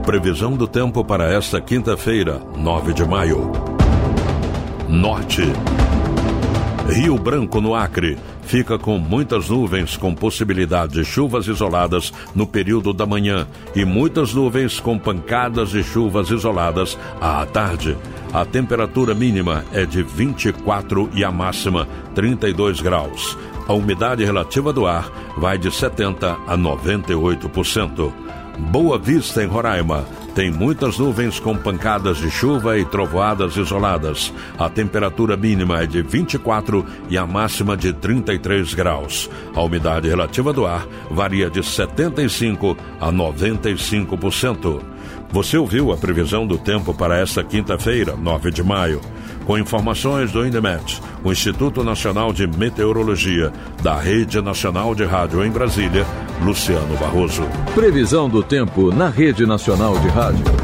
Previsão do tempo para esta quinta-feira, 9 de maio. Norte. Rio Branco, no Acre, fica com muitas nuvens com possibilidade de chuvas isoladas no período da manhã e muitas nuvens com pancadas de chuvas isoladas à tarde. A temperatura mínima é de 24 e a máxima 32 graus. A umidade relativa do ar vai de 70% a 98%. Boa Vista, em Roraima, tem muitas nuvens com pancadas de chuva e trovoadas isoladas. A temperatura mínima é de 24 e a máxima de 33 graus. A umidade relativa do ar varia de 75% a 95%. Você ouviu a previsão do tempo para esta quinta-feira, 9 de maio. Com informações do INMET, o Instituto Nacional de Meteorologia, da Rede Nacional de Rádio em Brasília, Luciano Barroso. Previsão do tempo na Rede Nacional de Rádio.